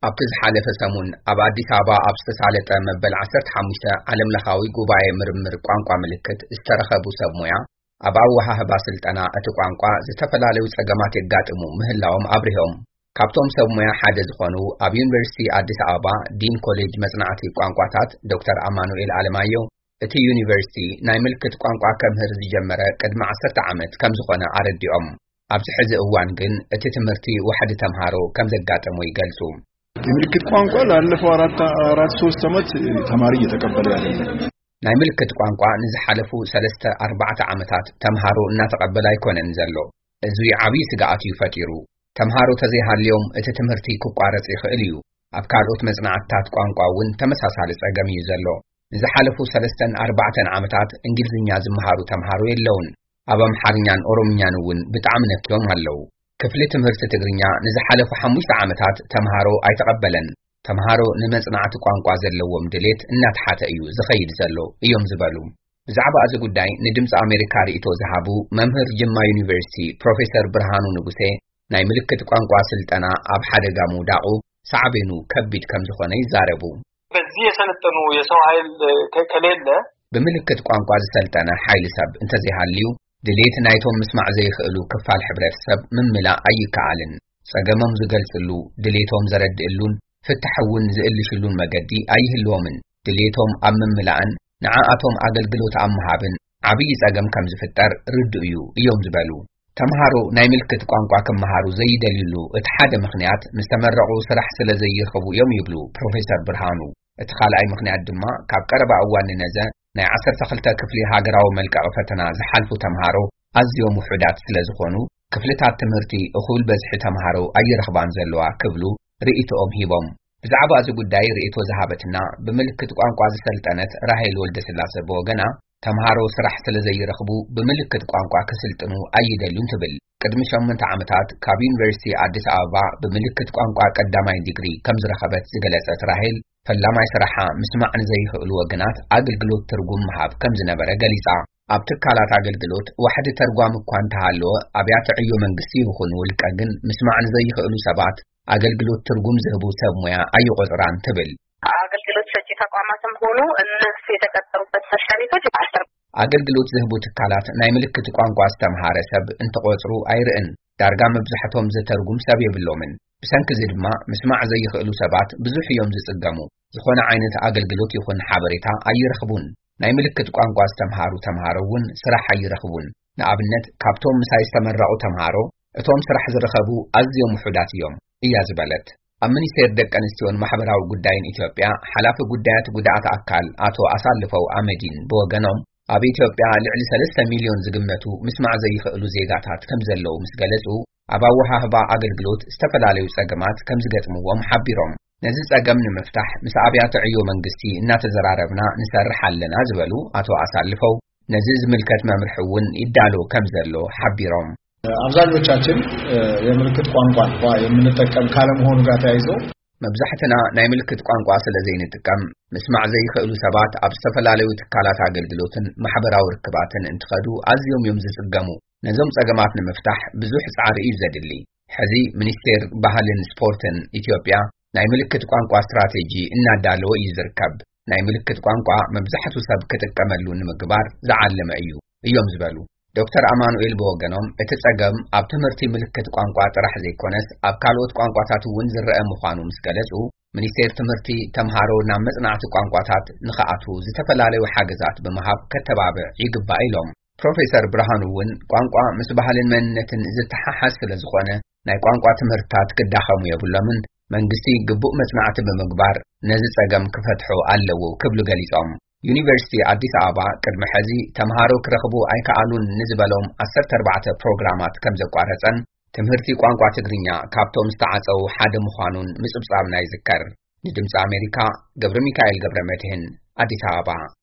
ኣብ ዝሓለፈ ሰሙን ኣብ ኣዲስ ኣበባ ኣብ ዝተሳለጠ መበል 15 ዓለምለኻዊ ጉባኤ ምርምር ቋንቋ ምልክት ዝተረኸቡ ሰብ ሞያ ኣብ ኣወሃህባ ስልጠና እቲ ቋንቋ ዝተፈላለዩ ጸገማት የጋጥሙ ምህላዎም ኣብሪሆም ካብቶም ሰብ ሞያ ሓደ ዝኾኑ ኣብ ዩኒቨርሲቲ ኣዲስ ኣበባ ዲን ኮሌጅ መጽናዕቲ ቋንቋታት ዶክተር አማኑኤል አለማየሁ እቲ ዩኒቨርሲቲ ናይ ምልክት ቋንቋ ከምህር ዝጀመረ ቅድሚ 10 ዓመት ከም ዝኾነ ኣረዲኦም ኣብዚ ሕዚ እዋን ግን እቲ ትምህርቲ ዋሕዲ ተምሃሮ ከም ዘጋጠሙ ይገልጹ የምልክት ቋንቋ ላለፈው 4 ዓመት ተማሪ እየተቀበለ ያለ ናይ ምልክት ቋንቋ ንዝሓለፉ 3-4 ዓመታት ተምሃሮ እናተቀበለ ኣይኮነን ዘሎ እዚ ዓቢ ስጋኣት ይፈጢሩ ተምሃሮ ተዘይሃልዮም እቲ ትምህርቲ ክቋረጽ ይኽእል እዩ ኣብ ካልኦት መጽናዕትታት ቋንቋ እውን ተመሳሳሊ ጸገም እዩ ዘሎ ንዝሓለፉ 3-4 ዓመታት እንግሊዝኛ ዝመሃሩ ተምሃሮ የለውን ኣብ ኣምሓርኛን ኦሮምኛን እውን ብጣዕሚ ነኪዮም ኣለው ክፍሊ ትምህርቲ ትግርኛ ንዝሓለፉ 5 ዓመታት ተምሃሮ ኣይተቀበለን ተምሃሮ ንመጽናዕቲ ቋንቋ ዘለዎም ድሌት እናተሓተ እዩ ዝኸይድ ዘሎ እዮም ዝበሉ ብዛዕባ እዚ ጉዳይ ንድምፂ ኣሜሪካ ሪኢቶ ዝሃቡ መምህር ጅማ ዩኒቨርሲቲ ፕሮፌሰር ብርሃኑ ንጉሴ ናይ ምልክት ቋንቋ ስልጠና ኣብ ሓደጋ ምውዳቁ ሳዕቤኑ ከቢድ ከም ዝኾነ ይዛረቡ በዚህ የሰለጠኑ የሰው ኃይል ከሌለ ብምልክት ቋንቋ ዝሰልጠነ ኃይል ሰብ እንተዘይሃልዩ ድሌት ናይቶም ምስማዕ ዘይኽእሉ ክፋል ሕብረተሰብ ምምላእ ኣይከኣልን ጸገሞም ዝገልጽሉ ድሌቶም ዘረድእሉን ፍትሕውን ዝእልሽሉን መገዲ ኣይህልዎምን ድሌቶም ኣብ ምምላእን ንዓኣቶም ኣገልግሎት ኣመሃብን ዓብይ ጸገም ከም ዝፍጠር ርድኡ እዩ እዮም ዝበሉ ተምሃሮ ናይ ምልክት ቋንቋ ክመሃሩ ዘይደልሉ እቲ ሓደ ምኽንያት ምስ ተመረቑ ስራሕ ስለ ዘይረኽቡ እዮም ይብሉ ፕሮፌሰር ብርሃኑ እቲ ካልኣይ ምኽንያት ድማ ካብ ቀረባ እዋን ነዘ ናይ 12 ክፍሊ ሃገራዊ መልቀቕ ፈተና ዝሓልፉ ተምሃሮ ኣዝዮም ውሑዳት ስለ ዝኾኑ ክፍልታት ትምህርቲ እኹል በዝሒ ተምሃሮ ኣይረኽባን ዘለዋ ክብሉ ርኢቶኦም ሂቦም ብዛዕባ እዚ ጉዳይ ርኢቶ ዝሃበትና ብምልክት ቋንቋ ዝሰልጠነት ራሄል ወልደስላሴ ብወገና ተምሃሮ ስራሕ ስለ ዘይረኽቡ ብምልክት ቋንቋ ክስልጥኑ ኣይደሉን ትብል ቅድሚ 8 ዓመታት ካብ ዩኒቨርሲቲ ኣዲስ ኣበባ ብምልክት ቋንቋ ቀዳማይ ዲግሪ ከም ዝረኸበት ዝገለጸት ራሄል ፈላማይ ስራሓ ምስማዕ ንዘይኽእሉ ወገናት ኣገልግሎት ትርጉም ምሃብ ከም ዝነበረ ገሊጻ ኣብ ትካላት ኣገልግሎት ዋሕዲ ተርጓም እኳ እንተሃለወ ኣብያተ ዕዮ መንግስቲ ይኹን ውልቀ ግን ምስማዕ ንዘይኽእሉ ሰባት ኣገልግሎት ትርጉም ዝህቡ ሰብ ሞያ ኣይቆጽራን ትብል አገልግሎት ሰጪ ተቋማትም ሆኑ እነሱ የተቀጠሩበት መስሪያ ቤቶች አገልግሎት ዝህቡ ትካላት ናይ ምልክት ቋንቋ ዝተምሃረ ሰብ እንትቆጽሩ ኣይርአን ዳርጋ መብዛሕቶም ዘተርጉም ሰብ የብሎምን ብሰንኪ እዚ ድማ ምስማዕ ዘይኽእሉ ሰባት ብዙሕ እዮም ዝጽገሙ ዝኾነ ዓይነት ኣገልግሎት ይኹን ሓበሬታ ኣይረኽቡን ናይ ምልክት ቋንቋ ዝተምሃሩ ተምሃሮ እውን ስራሕ ኣይረኽቡን ንኣብነት ካብቶም ምሳይ ዝተመረቑ ተምሃሮ እቶም ስራሕ ዝረኸቡ ኣዝዮም ውሑዳት እዮም እያ ዝበለት ኣብ ሚኒስቴር ደቂ ኣንስትዮን ማሕበራዊ ጉዳይን ኢትዮጵያ ሓላፊ ጉዳያት ጉድኣት ኣካል ኣቶ ኣሳልፈው ኣመዲን ብወገኖም ኣብ ኢትዮጵያ ልዕሊ 3 ሚልዮን ዝግመቱ ምስማዕ ዘይኽእሉ ዜጋታት ከም ዘለዉ ምስ ገለጹ ኣብ ኣወሃህባ ኣገልግሎት ዝተፈላለዩ ጸገማት ከም ዝገጥምዎም ሓቢሮም ነዚ ጸገም ንምፍታሕ ምስ ኣብያተ ዕዮ መንግስቲ እናተዘራረብና ንሰርሕ ኣለና ዝበሉ ኣቶ ኣሳልፈው ነዚ ዝምልከት መምርሒ እውን ይዳሎ ከም ዘሎ ሓቢሮም አብዛኞቻችን የምልክት ቋንቋ የምንጠቀም ካለመሆኑ ጋር ተያይዞ መብዛሕትና ናይ ምልክት ቋንቋ ስለ ዘይንጥቀም ምስማዕ ዘይኽእሉ ሰባት ኣብ ዝተፈላለዩ ትካላት ኣገልግሎትን ማሕበራዊ ርክባትን እንትኸዱ ኣዝዮም እዮም ዝጽገሙ ነዞም ጸገማት ንምፍታሕ ብዙሕ ጻዕሪ እዩ ዘድሊ ሕዚ ሚኒስቴር ባህልን ስፖርትን ኢትዮጵያ ናይ ምልክት ቋንቋ ስትራቴጂ እናዳለወ እዩ ዝርከብ ናይ ምልክት ቋንቋ መብዛሕቱ ሰብ ክጥቀመሉ ንምግባር ዝዓለመ እዩ እዮም ዝበሉ ዶክተር አማኑኤል በወገኖም እቲ ጸገም ኣብ ትምህርቲ ምልክት ቋንቋ ጥራሕ ዘይኮነስ ኣብ ካልኦት ቋንቋታት እውን ዝረአ ምዃኑ ምስ ገለጹ ሚኒስቴር ትምህርቲ ተምሃሮ ናብ መጽናዕቲ ቋንቋታት ንኽኣቱ ዝተፈላለዩ ሓገዛት ብምሃብ ከተባብዕ ይግባእ ኢሎም ፕሮፌሰር ብርሃኑ እውን ቋንቋ ምስ ባህልን መንነትን ዝተሓሓዝ ስለ ዝኾነ ናይ ቋንቋ ትምህርትታት ክዳኸሙ የብሎምን መንግስቲ ግቡእ መጽናዕቲ ብምግባር ነዚ ጸገም ክፈትሖ ኣለዎ ክብሉ ገሊጾም ዩኒቨርሲቲ አዲስ አበባ ቅድሚ ሕዚ ተምሃሮ ክረኽቡ ኣይከኣሉን ንዝበሎም 14 ፕሮግራማት ከም ዘቋረጸን ትምህርቲ ቋንቋ ትግርኛ ካብቶም ዝተዓጸው ሓደ ምዃኑን ምጽብጻብና ይዝከር ንድምፂ ኣሜሪካ ገብረ ሚካኤል ገብረ መድህን አዲስ አበባ